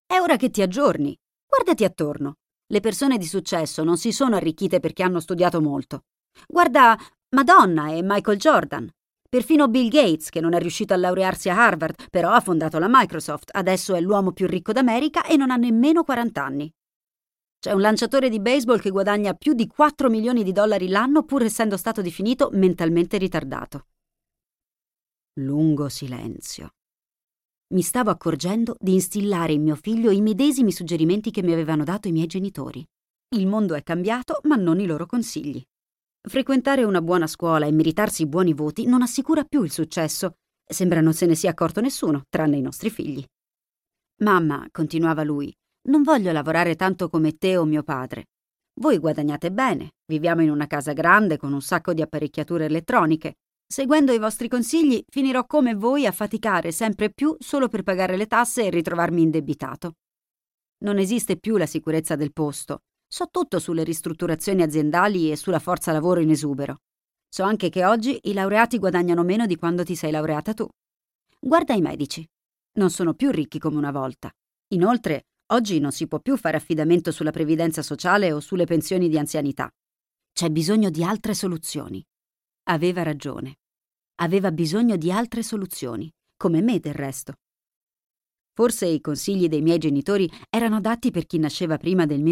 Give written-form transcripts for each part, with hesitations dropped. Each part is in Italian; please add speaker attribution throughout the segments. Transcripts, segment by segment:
Speaker 1: È ora che ti aggiorni. Guardati attorno. Le persone di successo non si sono arricchite perché hanno studiato molto. Guarda Madonna e Michael Jordan. Perfino Bill Gates, che non è riuscito a laurearsi a Harvard, però ha fondato la Microsoft, adesso è l'uomo più ricco d'America e non ha nemmeno 40 anni. C'è un lanciatore di baseball che guadagna più di 4 milioni di dollari l'anno pur essendo stato definito mentalmente ritardato. Lungo silenzio. Mi stavo accorgendo di instillare in mio figlio i medesimi suggerimenti che mi avevano dato i miei genitori. Il mondo è cambiato, ma non i loro consigli. Frequentare una buona scuola e meritarsi buoni voti non assicura più il successo. Sembra non se ne sia accorto nessuno, tranne i nostri figli. Mamma, continuava lui, non voglio lavorare tanto come te o mio padre. Voi guadagnate bene, viviamo in una casa grande con un sacco di apparecchiature elettroniche. Seguendo i vostri consigli, finirò come voi a faticare sempre più solo per pagare le tasse e ritrovarmi indebitato. Non esiste più la sicurezza del posto. So tutto sulle ristrutturazioni aziendali e sulla forza lavoro in esubero. So anche che oggi i laureati guadagnano meno di quando ti sei laureata tu. Guarda i medici. Non sono più ricchi come una volta. Inoltre, oggi non si può più fare affidamento sulla previdenza sociale o sulle pensioni di anzianità. C'è bisogno di altre soluzioni. Aveva ragione. Aveva bisogno di altre soluzioni, come me del resto. Forse i consigli dei miei genitori erano adatti per chi nasceva prima del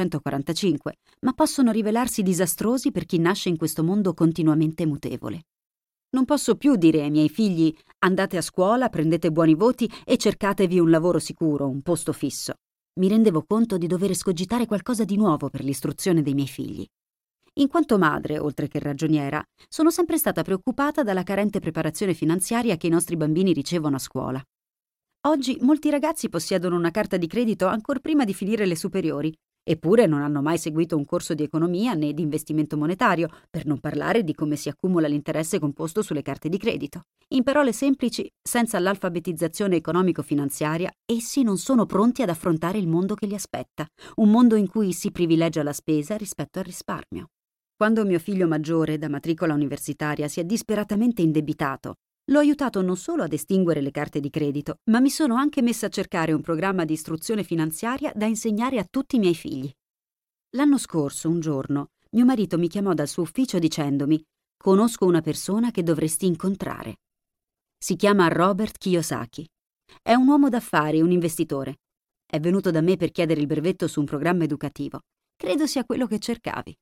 Speaker 1: 1945, ma possono rivelarsi disastrosi per chi nasce in questo mondo continuamente mutevole. Non posso più dire ai miei figli: andate a scuola, prendete buoni voti e cercatevi un lavoro sicuro, un posto fisso. Mi rendevo conto di dover escogitare qualcosa di nuovo per l'istruzione dei miei figli. In quanto madre, oltre che ragioniera, sono sempre stata preoccupata dalla carente preparazione finanziaria che i nostri bambini ricevono a scuola. Oggi molti ragazzi possiedono una carta di credito ancor prima di finire le superiori, eppure non hanno mai seguito un corso di economia né di investimento monetario, per non parlare di come si accumula l'interesse composto sulle carte di credito. In parole semplici, senza l'alfabetizzazione economico-finanziaria, essi non sono pronti ad affrontare il mondo che li aspetta, un mondo in cui si privilegia la spesa rispetto al risparmio. Quando mio figlio maggiore, da matricola universitaria, si è disperatamente indebitato, l'ho aiutato non solo ad estinguere le carte di credito, ma mi sono anche messa a cercare un programma di istruzione finanziaria da insegnare a tutti i miei figli. L'anno scorso, un giorno, mio marito mi chiamò dal suo ufficio dicendomi: «Conosco una persona che dovresti incontrare. Si chiama Robert Kiyosaki. È un uomo d'affari, un investitore. È venuto da me per chiedere il brevetto su un programma educativo. Credo sia quello che cercavi».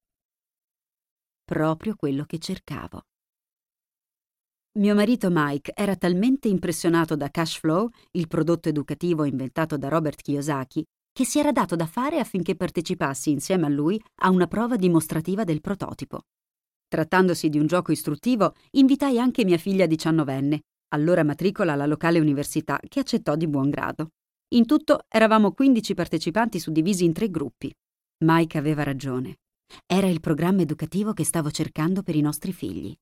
Speaker 1: Proprio quello che cercavo. Mio marito Mike era talmente impressionato da Cashflow, il prodotto educativo inventato da Robert Kiyosaki, che si era dato da fare affinché partecipassi insieme a lui a una prova dimostrativa del prototipo. Trattandosi di un gioco istruttivo, invitai anche mia figlia 19enne, allora matricola alla locale università, che accettò di buon grado. In tutto eravamo 15 partecipanti suddivisi in 3 gruppi. Mike aveva ragione. Era il programma educativo che stavo cercando per i nostri figli.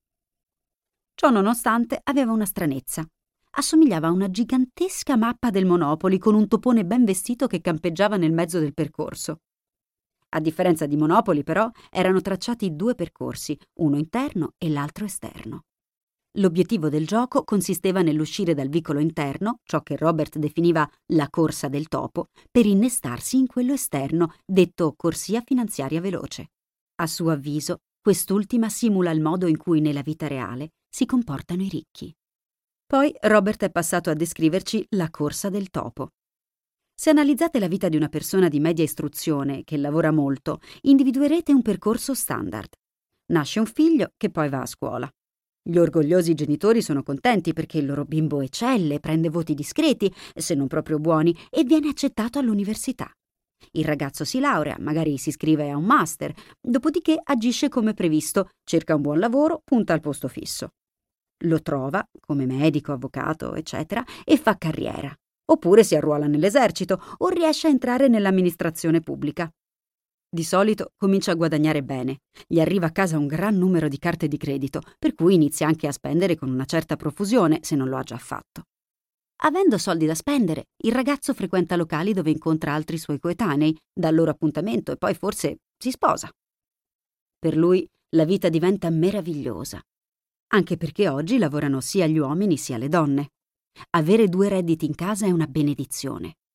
Speaker 1: Ciò nonostante aveva una stranezza. Assomigliava a una gigantesca mappa del Monopoli con un topone ben vestito che campeggiava nel mezzo del percorso. A differenza di Monopoli, però, erano tracciati 2 percorsi, uno interno e l'altro esterno. L'obiettivo del gioco consisteva nell'uscire dal vicolo interno, ciò che Robert definiva la corsa del topo, per innestarsi in quello esterno, detto corsia finanziaria veloce. A suo avviso, quest'ultima simula il modo in cui nella vita reale si comportano i ricchi. Poi Robert è passato a descriverci la corsa del topo. Se analizzate la vita di una persona di media istruzione che lavora molto, individuerete un percorso standard. Nasce un figlio che poi va a scuola. Gli orgogliosi genitori sono contenti perché il loro bimbo eccelle, prende voti discreti, se non proprio buoni, e viene accettato all'università. Il ragazzo si laurea, magari si iscrive a un master, dopodiché agisce come previsto, cerca un buon lavoro, punta al posto fisso. Lo trova, come medico, avvocato, eccetera, e fa carriera. Oppure si arruola nell'esercito o riesce a entrare nell'amministrazione pubblica. Di solito comincia a guadagnare bene, gli arriva a casa un gran numero di carte di credito, per cui inizia anche a spendere con una certa profusione, se non lo ha già fatto. Avendo soldi da spendere, il ragazzo frequenta locali dove incontra altri suoi coetanei, dà il loro appuntamento e poi forse si sposa. Per lui la vita diventa meravigliosa, anche perché oggi lavorano sia gli uomini sia le donne. Avere 2 redditi in casa è una benedizione.